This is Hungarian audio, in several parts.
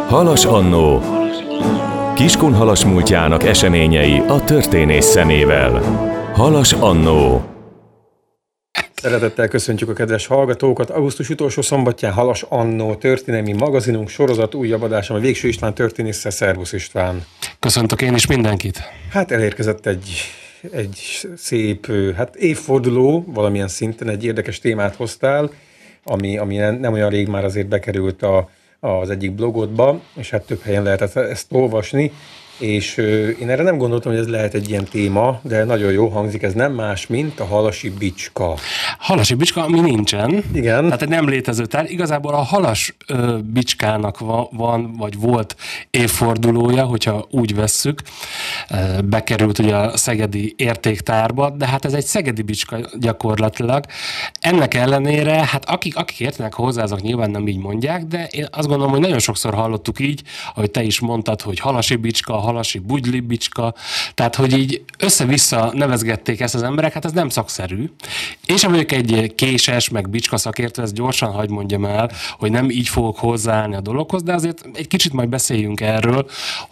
Halas Annó. Kiskunhalas múltjának eseményei a történész szemével. Halas Annó. Szeretettel köszöntjük a kedves hallgatókat. Augusztus utolsó szombatján Halas Annó történelmi magazinunk sorozat újabb adásán a Végső István történésszel. Szervusz István! Köszöntök én is mindenkit! Hát elérkezett egy szép évforduló, valamilyen szinten egy érdekes témát hoztál, ami nem olyan rég már azért bekerült az egyik blogodba, és hát több helyen lehetett ezt olvasni, és én erre nem gondoltam, hogy ez lehet egy ilyen téma, de nagyon jó hangzik, ez nem más, mint a halasi bicska. Halasi bicska, ami nincsen. Igen. Tehát egy nem létező tárgy. Igazából a halas bicskának van, vagy volt évfordulója, hogyha úgy vesszük. Bekerült ugye a szegedi értéktárba, de hát ez egy szegedi bicska gyakorlatilag. Ennek ellenére, hát akik értenek hozzá, azok nyilván nem így mondják, de én azt gondolom, hogy nagyon sokszor hallottuk így, ahogy te is mondtad, hogy halasi bicska, halasi bugyli bicska, tehát hogy így össze-vissza nevezgették ezt az emberek, hát ez nem szakszerű. És amelyik egy késes, meg bicska szakértő, ezt gyorsan hadd mondjam el, hogy nem így fogok hozzáállni a dologhoz, de azért egy kicsit majd beszéljünk erről,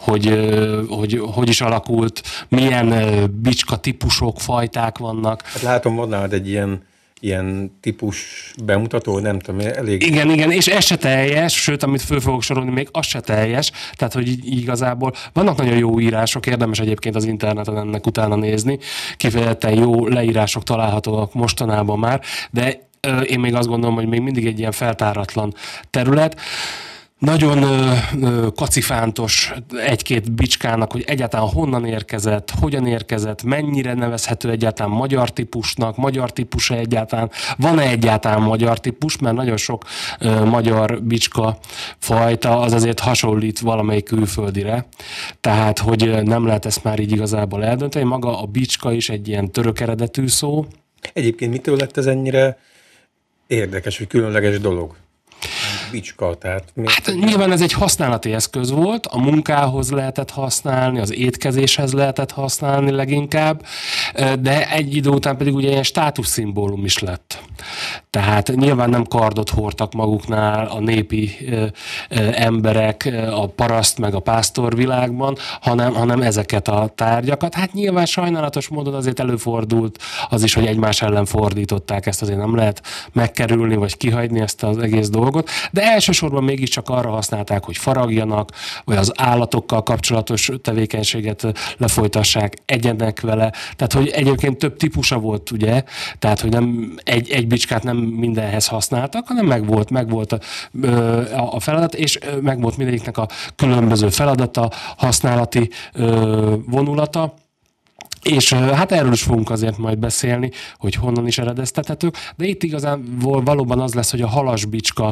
hogy is alakult, milyen bicska típusok, fajták vannak. Hát látom, van nálad egy ilyen típus bemutató, nem tudom, elég... Igen, és ez se teljes, sőt, amit föl fogok sorolni, még az se teljes, tehát, hogy igazából vannak nagyon jó írások, érdemes egyébként az interneten ennek utána nézni, kifejezetten jó leírások találhatóak mostanában már, de én még azt gondolom, hogy még mindig egy ilyen feltáratlan terület. Nagyon kacifántos egy-két bicskának, hogy egyáltalán honnan érkezett, hogyan érkezett, mennyire nevezhető egyáltalán magyar típusnak, magyar típusa egyáltalán, van-e egyáltalán magyar típus, mert nagyon sok magyar bicska fajta az azért hasonlít valamelyik külföldire, tehát hogy nem lehet ezt már így igazából eldönteni. Maga a bicska is egy ilyen török eredetű szó. Egyébként mitől lett ez ennyire érdekes, hogy különleges dolog? Bicska, tehát... Hát nyilván ez egy használati eszköz volt, a munkához lehetett használni, az étkezéshez lehetett használni leginkább, de egy idő után pedig ugye ilyen státuszszimbólum is lett. Tehát nyilván nem kardot hordtak maguknál a népi emberek a paraszt meg a pásztor világban, hanem ezeket a tárgyakat. Hát nyilván sajnálatos módon azért előfordult az is, hogy egymás ellen fordították, ezt azért nem lehet megkerülni, vagy kihagyni ezt az egész dolgot, de elsősorban mégiscsak arra használták, hogy faragjanak, vagy az állatokkal kapcsolatos tevékenységet lefolytassák, egyenek vele, tehát hogy egyébként több típusa volt, ugye, tehát hogy nem egy bicskát nem mindenhez használtak, hanem megvolt a feladat, és megvolt mindegyiknek a különböző feladata, használati vonulata. És hát erről is fogunk azért majd beszélni, hogy honnan is eredeztethetők, de itt igazán valóban az lesz, hogy a halas bicska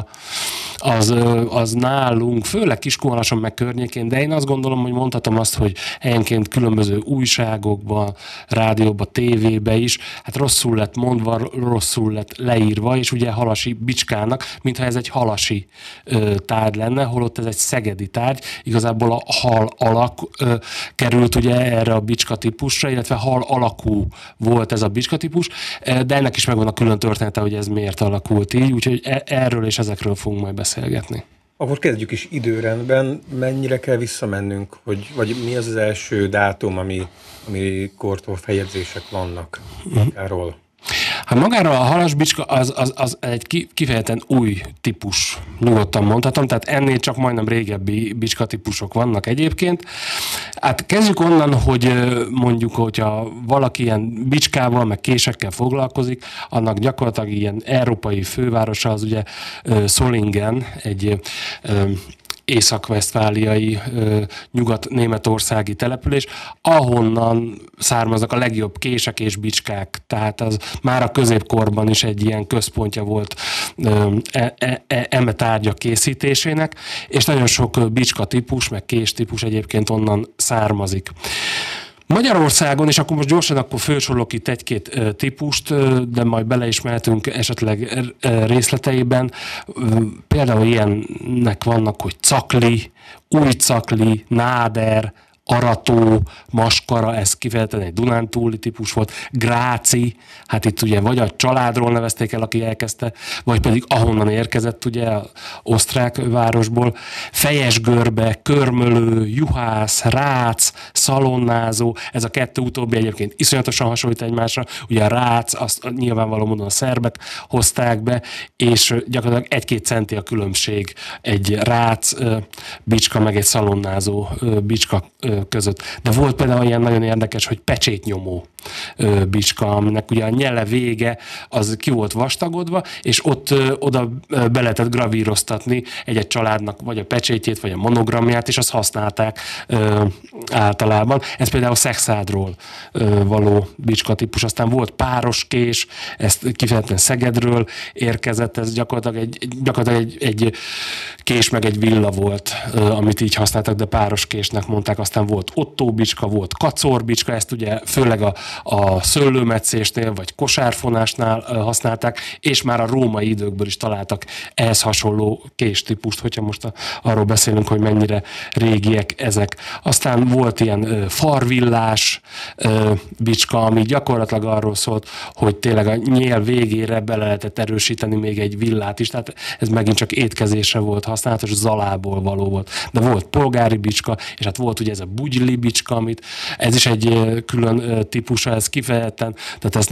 az nálunk, főleg Kiskunhalason meg környékén, de én azt gondolom, hogy mondhatom azt, hogy helyenként különböző újságokban, rádióban, tévében is, hát rosszul lett mondva, rosszul lett leírva, és ugye halasi bicskának, mintha ez egy halasi tárgy lenne, holott ez egy szegedi tárgy, igazából a hal alak került ugye erre a bicska típusra, illetve hal alakú volt ez a bicskatípus, de ennek is megvan a külön története, hogy ez miért alakult így, úgyhogy erről és ezekről fogunk majd beszélgetni. Akkor kezdjük is időrendben, mennyire kell visszamennünk, vagy mi az első dátum, amikortól feljegyzések vannak magáról? Hát magára a halas bicska az egy kifejezetten új típus, nyugodtan mondhatom, tehát ennél csak majdnem régebbi bicska típusok vannak egyébként. Hát kezdjük onnan, hogy mondjuk, hogyha valaki ilyen bicskával, meg késekkel foglalkozik, annak gyakorlatilag ilyen európai fővárosa az ugye Solingen, egy észak-vesztfáliai, nyugat-németországi település, ahonnan származnak a legjobb kések és bicskák. Tehát az már a középkorban is egy ilyen központja volt eme tárgyak készítésének, és nagyon sok bicska típus, meg kés típus egyébként onnan származik. Magyarországon, és akkor most gyorsan felsorolok itt egy-két típust, de majd bele is mehetünk esetleg részleteiben. Például ilyennek vannak, hogy cakli, új cakli, náder, arató, maskara, ez kifejezetten egy dunántúli típus volt, gráci, hát itt ugye vagy a családról nevezték el, aki elkezdte, vagy pedig ahonnan érkezett, ugye, az osztrák városból, fejesgörbe, körmölő, juhász, rác, szalonnázó, ez a kettő utóbbi egyébként iszonyatosan hasonlít egymásra, ugye a rác, azt nyilvánvaló módon a szerbek hozták be, és gyakorlatilag 1-2 centi a különbség egy rác bicska, meg egy szalonnázó bicska között. De volt például ilyen nagyon érdekes, hogy pecsétnyomó bicska, aminek ugye a nyele vége az ki volt vastagodva, és ott oda be lehetett gravíroztatni egy családnak vagy a pecsétjét, vagy a monogramját, és azt használták általában. Ez például Szexádról való bicska típus. Aztán volt pároskés, ezt kifejezetten Szegedről érkezett, ez gyakorlatilag egy kés meg egy villa volt, amit így használtak, de pároskésnek mondták. Aztán volt ottóbicska, volt kacorbicska, ezt ugye főleg a szőlőmetszésnél vagy kosárfonásnál használták, és már a római időkből is találtak ehhez hasonló késtípust, hogyha most arról beszélünk, hogy mennyire régiek ezek. Aztán volt ilyen farvillás bicska, ami gyakorlatilag arról szólt, hogy tényleg a nyél végére bele lehetett erősíteni még egy villát is, tehát ez megint csak étkezésre volt használatos, zalából való volt. De volt polgári bicska, és hát volt ugye ez a bugyli bicska, amit ez is egy külön típusa, ez kifejezetten, tehát ezt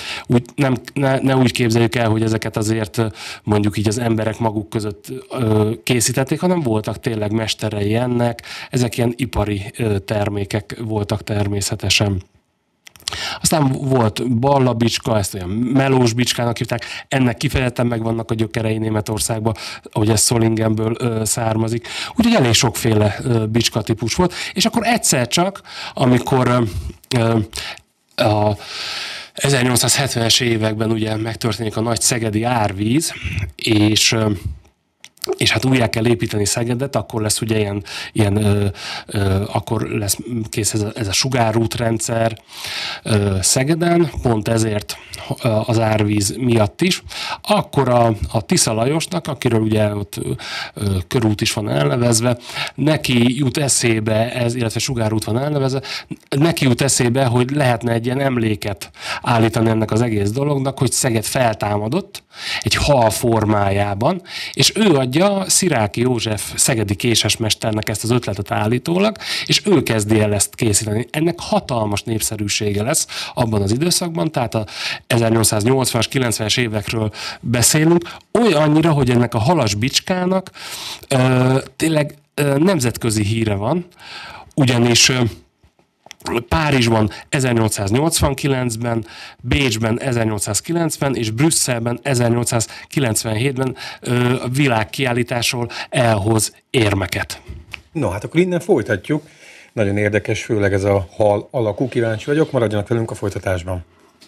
ne úgy képzeljük el, hogy ezeket azért mondjuk így az emberek maguk között készítették, hanem voltak tényleg mesterei ennek, ezek ilyen ipari termékek voltak természetesen. Aztán volt ballabicska, ezt olyan melós bicskának hívták, ennek kifejezetten megvannak a gyökerei Németországban, ahogy ez Solingenből származik. Úgyhogy elég sokféle bicska típus volt, és akkor egyszer csak, amikor a 1870-es években ugye megtörténik a nagy szegedi árvíz, és hát újjá kell építeni Szegedet, akkor lesz ugye akkor lesz kész ez a sugárútrendszer Szegeden, pont ezért az árvíz miatt is. Akkor a Tisza Lajosnak, akiről ugye ott körút is van elnevezve, neki jut eszébe, illetve sugárút van elnevezve, neki jut eszébe, hogy lehetne egy ilyen emléket állítani ennek az egész dolognak, hogy Szeged feltámadott egy hal formájában, és ő adja Sziráky József szegedi késesmesternek ezt az ötletet állítólag, és ő kezdi el ezt készíteni. Ennek hatalmas népszerűsége lesz abban az időszakban, tehát a 1880-as, 90-es évekről beszélünk, olyannyira, hogy ennek a halas bicskának tényleg nemzetközi híre van, ugyanis Párizsban 1889-ben, Bécsben 1890 és Brüsszelben 1897-ben a világkiállításról elhoz érmeket. No, hát akkor innen folytatjuk. Nagyon érdekes, főleg ez a hal alakú, kíváncsi vagyok, maradjanak velünk a folytatásban.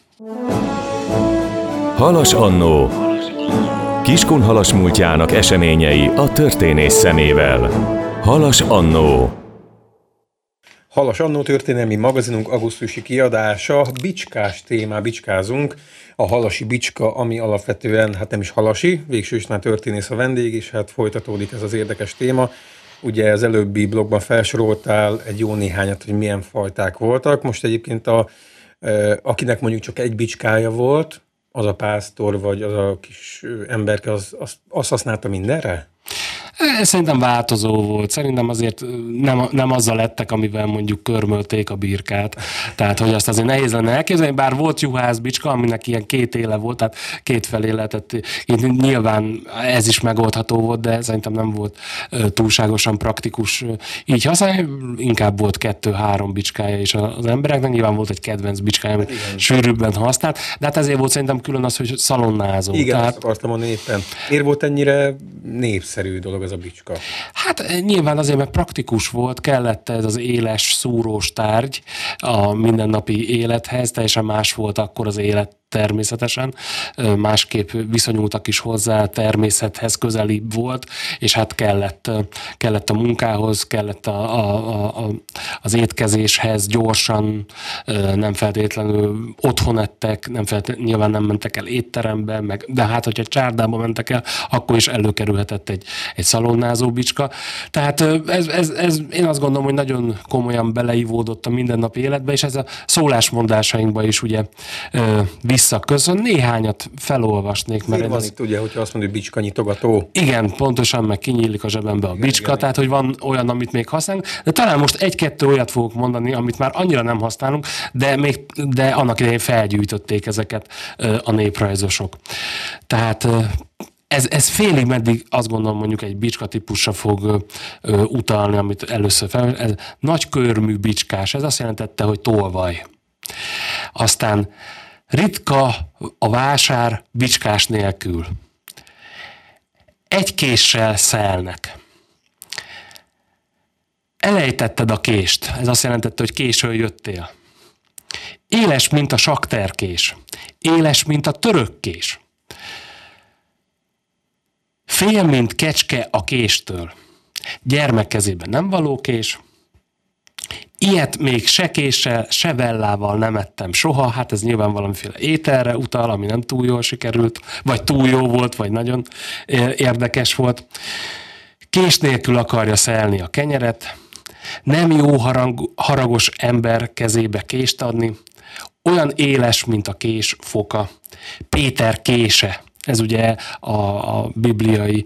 Halas Annó. Kiskunhalas múltjának eseményei a történész szemével. Halas Annó. Halas Annó történelmi magazinunk augusztusi kiadása, bicskás témá, bicskázunk. A halasi bicska, ami alapvetően, hát nem is halasi, végső is már történész a vendég, és hát folytatódik ez az érdekes téma. Ugye az előbbi blogban felsoroltál egy jó néhányat, hogy milyen fajták voltak. Most egyébként akinek mondjuk csak egy bicskája volt, az a pásztor, vagy az a kis emberke, azt használta mindenre? Szerintem változó volt. Szerintem azért nem azzal lettek, amivel mondjuk körmölték a birkát. Tehát, hogy azt azért nehéz lenne elképzelni, bár volt juhászbicska, aminek ilyen 2 éle volt, tehát 2 felé lehetett. Nyilván ez is megoldható volt, de szerintem nem volt túlságosan praktikus így használni. Inkább volt 2-3 bicskája is az embereknek. Nyilván volt egy kedvenc bicskája, amit sűrűbben használt, de hát ezért volt szerintem külön az, hogy szalonnázó. Igen, tehát... azt akartam mondani éppen. Miért volt ennyire népszerű dolog ez a bicska? Hát nyilván azért, mert praktikus volt, kellett ez az éles, szúrós tárgy a mindennapi élethez, teljesen más volt akkor az élet természetesen, másképp viszonyultak is hozzá, természethez közelibb volt, és hát kellett a munkához, kellett az étkezéshez gyorsan, nem feltétlenül otthon ettek, nyilván nem mentek el étterembe, de hát, hogyha csárdába mentek el, akkor is előkerülhetett egy szalonnázó bicska. Tehát ez én azt gondolom, hogy nagyon komolyan beleivódott a mindennapi életbe, és ez a szólásmondásainkba is ugye visszaköszön. Néhányat felolvasnék. Mert van itt ugye, hogyha azt mondja, hogy bicska nyitogató. Igen, pontosan, meg kinyílik a zsebembe a bicska, igen, tehát hogy van olyan, amit még használunk, de talán most egy-kettő olyat fogok mondani, amit már annyira nem használunk, de annak idején felgyűjtötték ezeket a néprajzosok. Tehát ez félig meddig azt gondolom mondjuk egy bicska típusra fog utalni, amit először fel. Ez nagy körmű bicskás, ez azt jelentette, hogy tolvaj. Aztán ritka a vásár bicskás nélkül. Egy késsel szelnek. Elejtetted a kést, ez azt jelentette, hogy későn jöttél. Éles, mint a sakterkés. Éles, mint a törökkés. Fél, mint kecske a késtől. Gyermek kezében nem való kés. Ilyet még se késsel, se vellával nem ettem soha, hát ez nyilván valamiféle ételre utal, ami nem túl jól sikerült, vagy túl jó volt, vagy nagyon érdekes volt. Kés nélkül akarja szelni a kenyeret, nem jó haragos ember kezébe kést adni, olyan éles, mint a kés foka. Péter kése, ez ugye a bibliai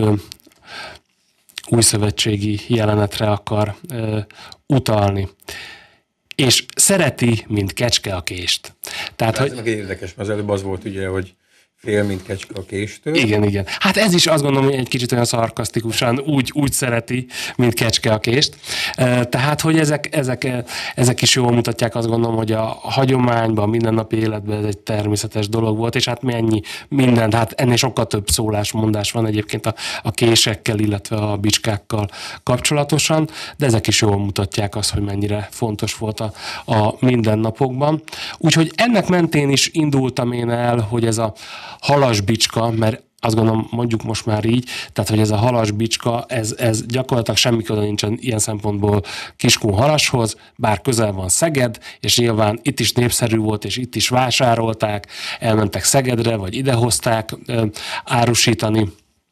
újszövetségi jelenetre akar utalni. És szereti, mint kecske a kést. Tehát, ez meg érdekes, mert az előbb az volt ugye, hogy fél, mint kecske a késtől. Igen. Hát ez is azt gondolom, hogy egy kicsit olyan szarkasztikusan úgy szereti, mint kecske a kést. Tehát, hogy ezek is jól mutatják, azt gondolom, hogy a hagyományban, a mindennapi életben ez egy természetes dolog volt, és hát mennyi mindent, hát ennél sokkal több szólásmondás van egyébként a késekkel, illetve a bicskákkal kapcsolatosan, de ezek is jól mutatják azt, hogy mennyire fontos volt a mindennapokban. Úgyhogy ennek mentén is indultam én el, hogy ez a halasbicska, mert azt gondolom, mondjuk most már így, tehát, hogy ez a halasbicska, ez gyakorlatilag semmi köze nincsen ilyen szempontból Kiskunhalashoz, bár közel van Szeged, és nyilván itt is népszerű volt, és itt is vásárolták, elmentek Szegedre, vagy idehozták árusítani.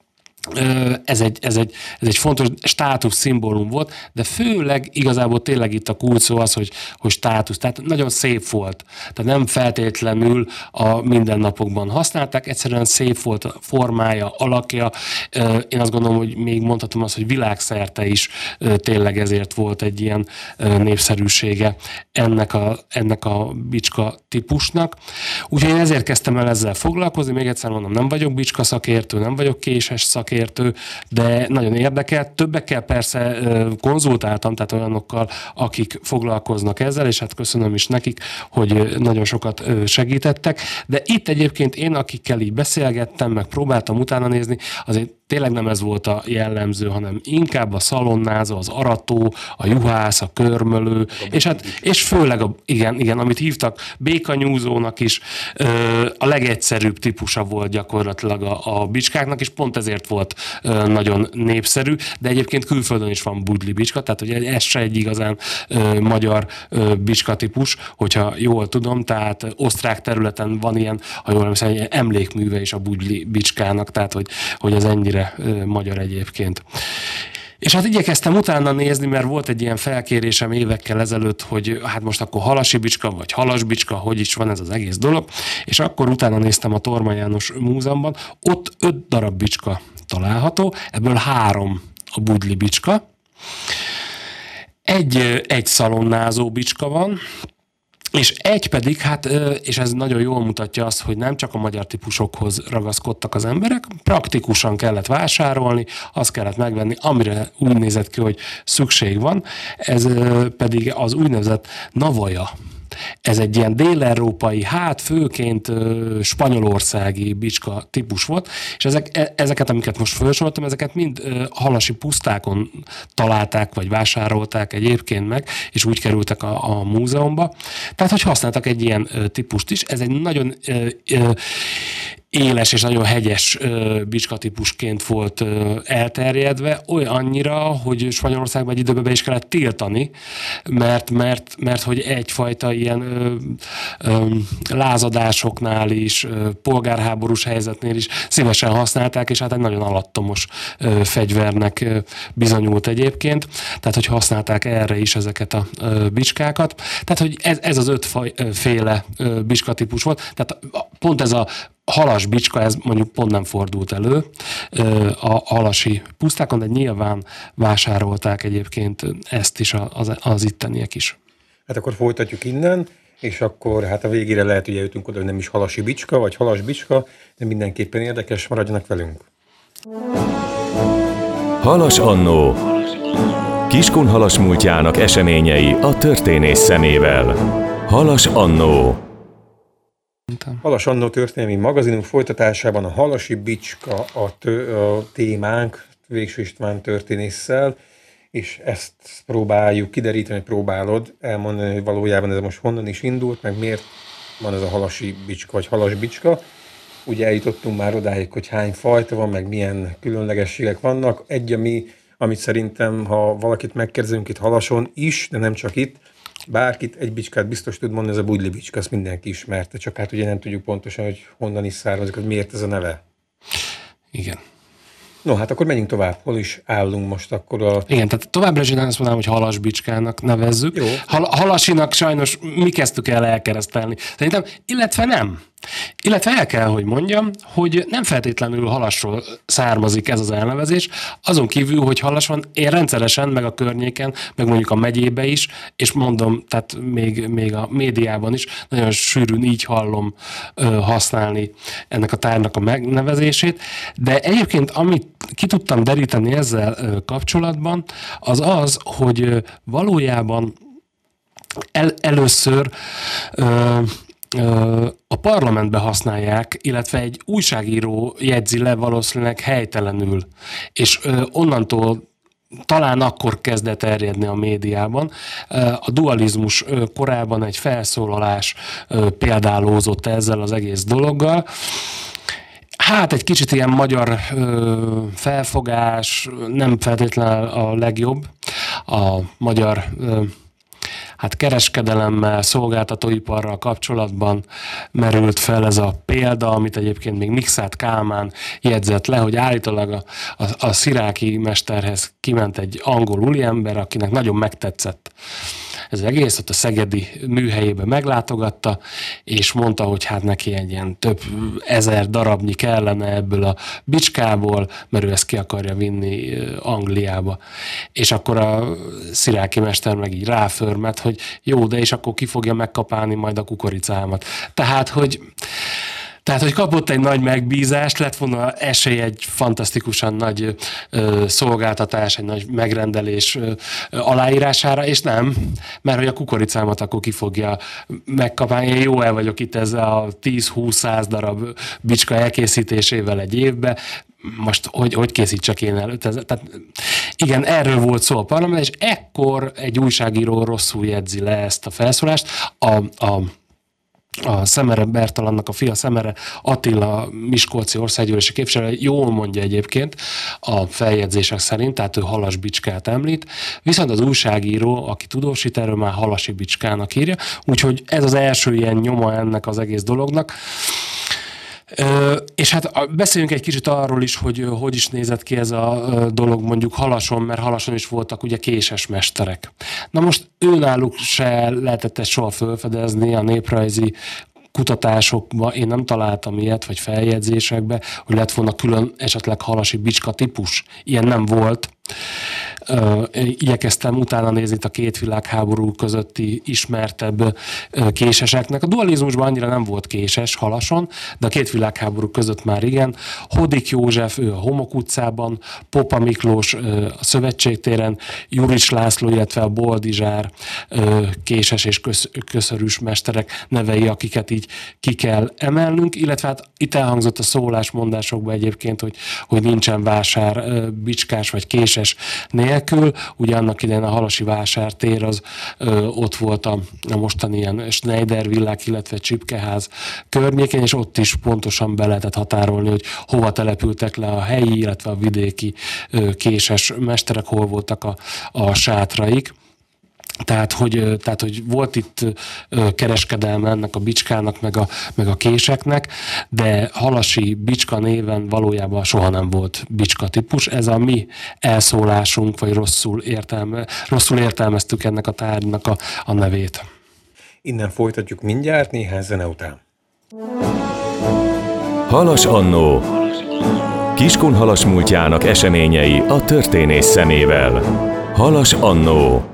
Ez egy fontos státuszszimbólum volt, de főleg igazából tényleg itt a kulcs szó az, hogy státusz. Tehát nagyon szép volt. Tehát nem feltétlenül a mindennapokban használták, egyszerűen szép volt a formája, alakja. Én azt gondolom, hogy még mondhatom azt, hogy világszerte is tényleg ezért volt egy ilyen népszerűsége ennek a bicska típusnak. Úgyhogy én ezért kezdtem el ezzel foglalkozni. Még egyszer mondom, nem vagyok bicska szakértő, nem vagyok késes szakértő, de nagyon érdekelt. Többekkel persze konzultáltam, tehát olyanokkal, akik foglalkoznak ezzel, és hát köszönöm is nekik, hogy nagyon sokat segítettek. De itt egyébként én, akikkel így beszélgettem, meg próbáltam utána nézni, azért tényleg nem ez volt a jellemző, hanem inkább a szalonnázó, az arató, a juhász, a körmölő, és főleg igen, amit hívtak békanyúzónak is, a legegyszerűbb típusa volt gyakorlatilag a bicskáknak, és pont ezért volt nagyon népszerű, de egyébként külföldön is van budli bicska, tehát hogy ez se egy igazán magyar bicska típus, hogyha jól tudom, tehát osztrák területen van ilyen, ha jól emlékszem, egy emlékműve is a budli bicskának, tehát hogy ez ennyire magyar egyébként. És hát igyekeztem utána nézni, mert volt egy ilyen felkérésem évekkel ezelőtt, hogy hát most akkor halasi bicska, vagy halasbicska, hogy is van ez az egész dolog, és akkor utána néztem a Torma János Múzeumban, ott 5 darab bicska található, ebből 3 a budli bicska, egy szalonnázó bicska van, és egy pedig, hát, és ez nagyon jól mutatja azt, hogy nem csak a magyar típusokhoz ragaszkodtak az emberek, praktikusan kellett vásárolni, azt kellett megvenni, amire úgy nézett ki, hogy szükség van, ez pedig az úgynevezett navaja. ez egy ilyen dél-európai, hát főként spanyolországi bicska típus volt, és ezeket, amiket most felsoroltam, ezeket mind halasi pusztákon találták, vagy vásárolták egyébként meg, és úgy kerültek a múzeumba. Tehát, hogy használtak egy ilyen típust is. Ez egy nagyon éles és nagyon hegyes bicskatípusként volt elterjedve, annyira, hogy Spanyolországban egy időben be is kellett tiltani, mert hogy egyfajta ilyen lázadásoknál is, polgárháborús helyzetnél is szívesen használták, és hát egy nagyon alattomos fegyvernek bizonyult egyébként, tehát hogy használták erre is ezeket a bicskákat. Tehát, hogy ez az 5 féle bicskatípus volt, tehát pont ez a halas bicska, ez mondjuk pont nem fordult elő a halasi pusztákon, de nyilván vásárolták egyébként ezt is az itteniek is. Hát akkor folytatjuk innen, és akkor hát a végére lehet, hogy eljutunk oda, hogy nem is halasi bicska, vagy halas bicska, de mindenképpen érdekes, maradjanak velünk. Halas Annó. Kiskunhalas múltjának eseményei a történész szemével. Halas Annó. Halas Annó történelmi magazinunk folytatásában a halasi bicska a témánk, Végső István történésszel, és ezt próbáljuk kideríteni, próbálod elmondani, hogy valójában ez most honnan is indult, meg miért van ez a halasi bicska, vagy halas bicska. Ugye eljutottunk már odáig, hogy hány fajta van, meg milyen különlegességek vannak. Amit szerintem, ha valakit megkérdezünk itt Halason is, de nem csak itt, bárkit egy bicskát biztos tud mondani, ez a bugyli bicska, azt mindenki ismerte, csak hát ugye nem tudjuk pontosan, hogy honnan is származik, hogy miért ez a neve. Igen. No, hát akkor menjünk tovább. Hol is állunk most akkor Igen, tehát továbbra is azt mondanám, hogy halas bicskának nevezzük. Jó. Halasinak sajnos mi kezdtük el elkeresztelni. Szerintem, illetve nem. Illetve el kell, hogy mondjam, hogy nem feltétlenül Halasról származik ez az elnevezés, azon kívül, hogy Halason én rendszeresen, meg a környéken, meg mondjuk a megyébe is, és mondom, tehát még a médiában is nagyon sűrűn így hallom használni ennek a tárgynak a megnevezését, de egyébként amit ki tudtam deríteni ezzel kapcsolatban, az, hogy valójában először a parlamentbe használják, illetve egy újságíró jegyzi le valószínűleg helytelenül, és onnantól talán akkor kezdett terjedni a médiában. A dualizmus korában egy felszólalás példálózott ezzel az egész dologgal. Hát egy kicsit ilyen magyar felfogás, nem feltétlenül a legjobb. A magyar kereskedelemmel, szolgáltatóiparral kapcsolatban merült fel ez a példa, amit egyébként még Mikszáth Kálmán jegyzett le, hogy állítólag a sziráki mesterhez kiment egy angol úriember, akinek nagyon megtetszett ez az egész, ott a szegedi műhelyébe meglátogatta, és mondta, hogy hát neki egy ilyen több ezer darabnyi kellene ebből a bicskából, mert ő ezt ki akarja vinni Angliába. És akkor a sziráki mester meg így ráförmet, hogy jó, de és akkor ki fogja megkapálni majd a kukoricámat. Tehát, hogy kapott egy nagy megbízást, lett volna esély egy fantasztikusan nagy szolgáltatás, egy nagy megrendelés aláírására, és nem, mert hogy a kukoricámat akkor ki fogja megkapálni. Én jó el vagyok itt ezzel a 10-20-100 darab bicska elkészítésével egy évbe, most hogy készítsek én elő? Tehát igen, erről volt szó a parlament, és ekkor egy újságíró rosszul jegyzi le ezt a felszólást. A Szemere Bertalannak a fia, Szemere Attila miskolci országgyűlési képviselő jól mondja egyébként a feljegyzések szerint, tehát ő halas bicskát említ, viszont az újságíró, aki tudósít, erről már halasi bicskának írja, úgyhogy ez az első ilyen nyoma ennek az egész dolognak. És hát beszéljünk egy kicsit arról is, hogy is nézett ki ez a dolog mondjuk Halason, mert Halason is voltak ugye késes mesterek. Na most őnáluk se lehetett ezt soha felfedezni a néprajzi kutatásokban, én nem találtam ilyet, vagy feljegyzésekbe, hogy lett volna külön esetleg halasi bicska típus. Ilyen nem volt. Igyekeztem utána nézni a két világháború közötti ismertebb késeseknek. A dualizmusban annyira nem volt késes Halason, de a két világháború között már igen. Hodik József, ő a Homok utcában, Popa Miklós a Szövetségtéren, Jurics László, illetve a Boldizsár késes és köszörűs mesterek nevei, akiket így ki kell emelnünk, illetve hát itt elhangzott a szólásmondásokban egyébként, hogy nincsen vásár bicskás vagy késes nélkül. Ugye annak idején a halasi vásártér az ott volt a mostani ilyen Schneider villák, illetve Csipkeház környékén, és ott is pontosan be lehetett határolni, hogy hova települtek le a helyi, illetve a vidéki késes mesterek, hol voltak a sátraik. Tehát, hogy volt itt kereskedelme ennek a bicskának, meg a késeknek, de halasi bicska néven valójában soha nem volt bicska típus. Ez a mi elszólásunk, vagy rosszul értelmeztük ennek a tárgynak a nevét. Innen folytatjuk mindjárt néhány zene után. Halas Annó. Kiskunhalas múltjának eseményei a történész szemével. Halas Annó.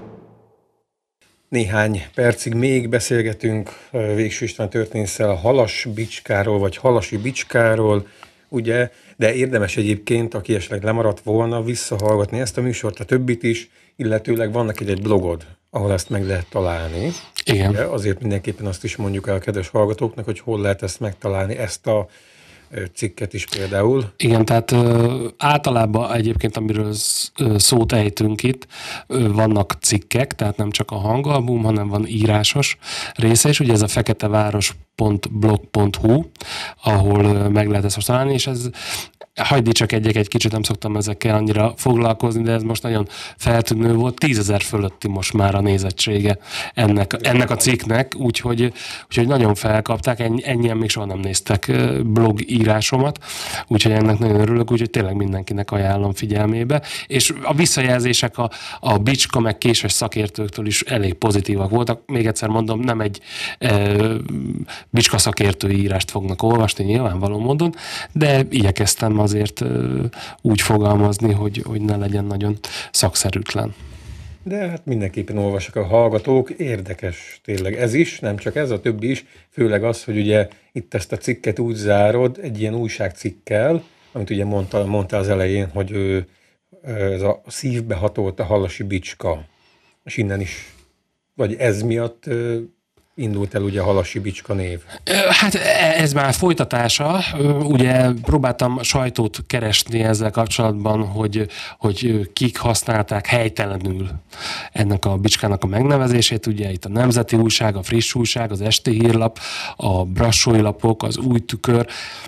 Néhány percig még beszélgetünk Végső István történésszel a halas bicskáról, vagy halasi bicskáról, ugye, de érdemes egyébként, aki esetleg lemaradt volna, visszahallgatni ezt a műsort, a többit is, illetőleg van neked egy blogod, ahol ezt meg lehet találni. Igen. Ugye, azért mindenképpen azt is mondjuk el a kedves hallgatóknak, hogy hol lehet ezt megtalálni, ezt a cikket is például. Igen, tehát általában egyébként, amiről szót ejtünk itt, vannak cikkek, tehát nem csak a hangalbum, hanem van írásos része is. Ugye ez a feketeváros.blog.hu, ahol meg lehet ezt most találni, és ez hagyd csak egy kicsit, nem szoktam ezekkel annyira foglalkozni, de ez most nagyon feltűnő volt. 10 000 fölötti most már a nézettsége ennek a cikknek, úgyhogy nagyon felkapták, ennyien még soha nem néztek blog írásomat, úgyhogy ennek nagyon örülök, úgyhogy tényleg mindenkinek ajánlom figyelmébe. És a visszajelzések a bicska meg késes szakértőktől is elég pozitívak voltak. Még egyszer mondom, nem egy bicska szakértői írást fognak olvasni nyilvánvaló módon, de igyekeztem azért úgy fogalmazni, hogy ne legyen nagyon szakszerűtlen. De hát mindenképpen olvasok a hallgatók, érdekes tényleg ez is, nem csak ez, a többi is, főleg az, hogy ugye itt ezt a cikket úgy zárod egy ilyen újságcikkel, amit ugye mondta az elején, hogy ez a szívbe hatolt a halasi bicska, és innen is, vagy ez miatt indult el ugye a halasi bicska név. Hát ez már folytatása. Ugye próbáltam sajtót keresni ezzel kapcsolatban, hogy kik használták helytelenül ennek a bicskának a megnevezését. Ugye itt a Nemzeti Újság, a Friss Újság, az Esti Hírlap, a Brassói Lapok, az Új Tükör,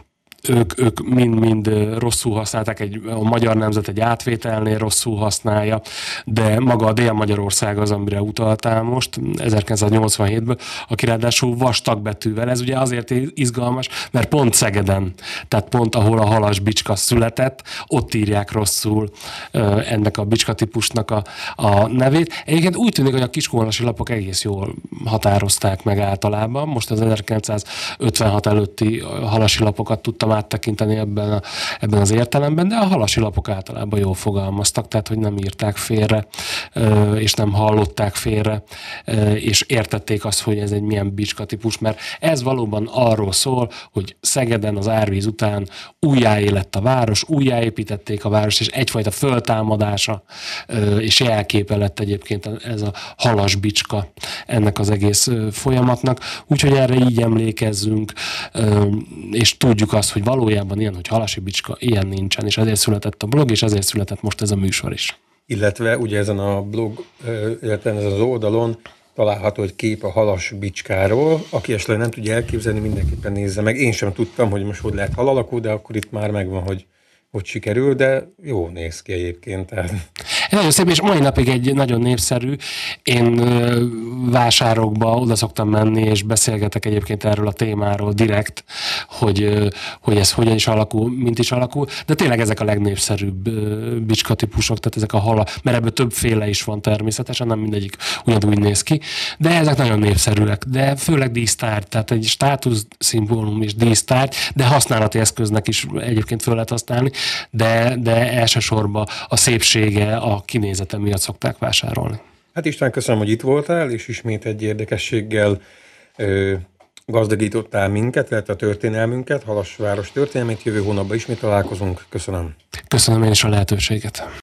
ők mind rosszul használták, a Magyar Nemzet egy átvételnél rosszul használja, de maga a Dél-Magyarország az, amire utaltál most, 1987-ből, aki ráadásul vastag betűvel. Ez ugye azért izgalmas, mert pont Szegeden, tehát pont ahol a halas bicska született, ott írják rosszul ennek a bicska típusnak a nevét. Egyébként úgy tűnik, hogy a kiskunhalasi lapok egész jól határozták meg általában. Most az 1956 előtti halasi lapokat tudtam áttekinteni ebben az értelemben, de a halasi lapok általában jól fogalmaztak, tehát hogy nem írták félre, és nem hallották félre, és értették azt, hogy ez egy milyen bicska típus, mert ez valóban arról szól, hogy Szegeden az árvíz után újjáélett a város, újjáépítették a várost, és egyfajta föltámadása és jelképe lett egyébként ez a halas bicska ennek az egész folyamatnak. Úgyhogy erre így emlékezzünk, és tudjuk azt, hogy valójában ilyen, hogy halasi bicska, ilyen nincsen, és ezért született a blog, és ezért született most ez a műsor is. Illetve ugye ezen a blog, illetve ezen az oldalon található egy kép a halas bicskáról. Aki esetleg nem tudja elképzelni, mindenképpen nézze meg. Én sem tudtam, hogy most hogy lehet hal alakú, de akkor itt már megvan, hogy sikerül, de jó néz ki egyébként. Nagyon szép, és mai napig egy nagyon népszerű. Én vásárokba oda szoktam menni, és beszélgetek egyébként erről a témáról direkt, hogy ez hogyan is alakul, mint is alakul, de tényleg ezek a legnépszerűbb bicska típusok, tehát ezek a hala, mert ebből többféle is van természetesen, nem mindegyik ugyanúgy néz ki, de ezek nagyon népszerűek, de főleg dísztárgy, tehát egy státuszszimbólum és dísztárgy, de használati eszköznek is egyébként föl lehet használni, de elsősorban a szépsége, a kinézete miatt szokták vásárolni. Hát István, köszönöm, hogy itt voltál, és ismét egy érdekességgel gazdagítottál minket, illetve a történelmünket, Halasváros történelmét. Jövő hónapban ismét találkozunk. Köszönöm. Köszönöm én is a lehetőséget.